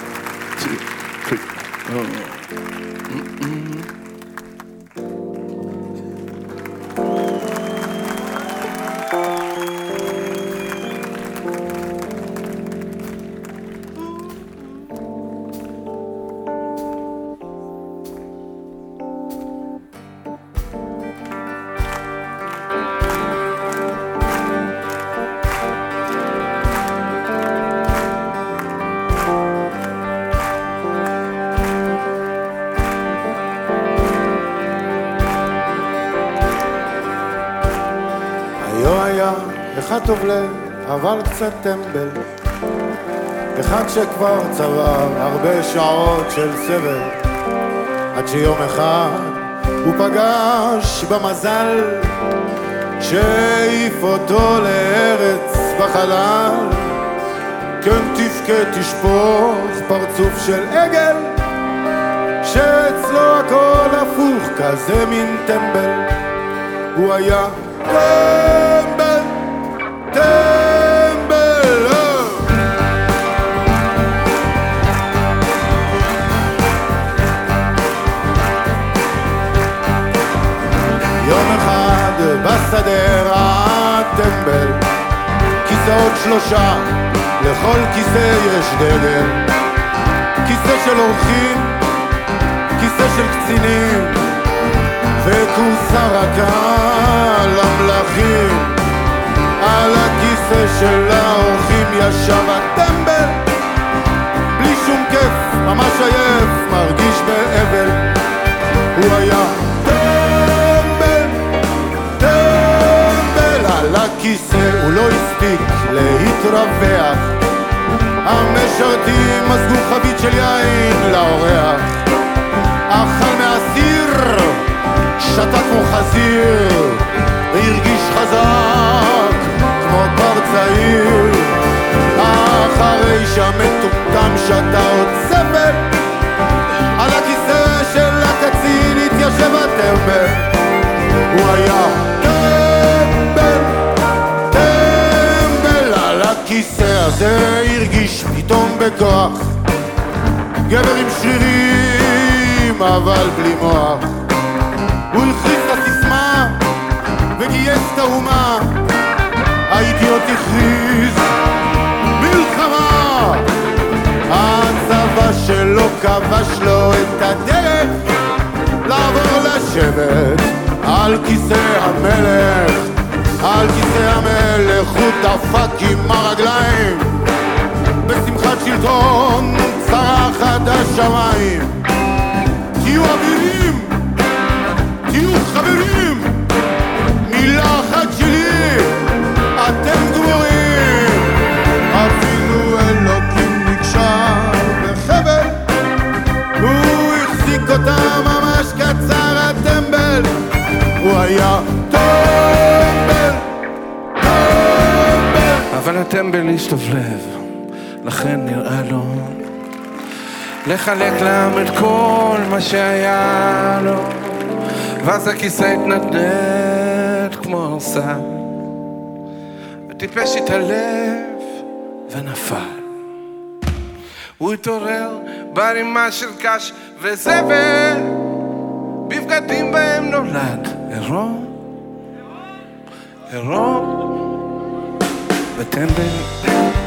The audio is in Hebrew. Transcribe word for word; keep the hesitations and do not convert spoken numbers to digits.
two, three. Oh. היו היה אחד טוב לב, אבל קצת טמבל, אחד שכבר צבר הרבה שעות של סבל, עד שיום אחד הוא פגש במזל שהעיף אותו לארץ בחלל. כן תבכה תשפוך פרצוף של עגל, שאצלו הכל הפוך, כזה מין טמבל. הוא היה טמבל, טמבל, oh. יום אחד בשדה ראה טמבל כיסאות שלושה, לכל כיסא יש דגל, כיסא של אורחים, כיסא של קצינים, וכורסה רכה למלכים. על הכיסא של האורחים ישב הטמבל, בלי שום כיף, ממש עייף, מרגיש באבל. הוא היה טמבל, טמבל. על הכיסא הוא לא הספיק להתרווח, המשרתים מזגו חבית של יין לאורח, אכל מהסיר, שתה כמו חזיר, והרגיש חזק כמו בר צעיר. אחרי שהמטומטם שתה עוד סבל, על הכיסא של הקצין התיישב הטמבל. הוא היה טמבל, טמבל. על הכיסא הזה הרגיש פתאום בכוח, גבר עם שרירים אבל בלי מוח. הוא הכריז את הסיסמה וגייס את האומה, האידיוט הכריז מלחמה. הצבא שלו כבש לו את הדרך לעבור לשבת על כיסא המלך. על כיסא המלך הוא דפק עם הרגליים, בשמחת שלטון צרח עד השמיים. תהיו אבירים, תהיו חברים, מילה אחת שלי, אתם גמורים. אפילו אלוקים נקשר בחבל, הוא החזיק אותה ממש קצר הטמבל. הוא היה טמבל, טמבל. אבל הטמבל איש טוב לב, לכן נראה לו לחלק להם את כל מה שהיה לו, ואז הכיסא התנדנד כמו הרסה, וטיפש התעלף ונפל. הוא התעורר ברימה של קש וזבל, בבגדים בהם נולד עירום, עירום וטמבל.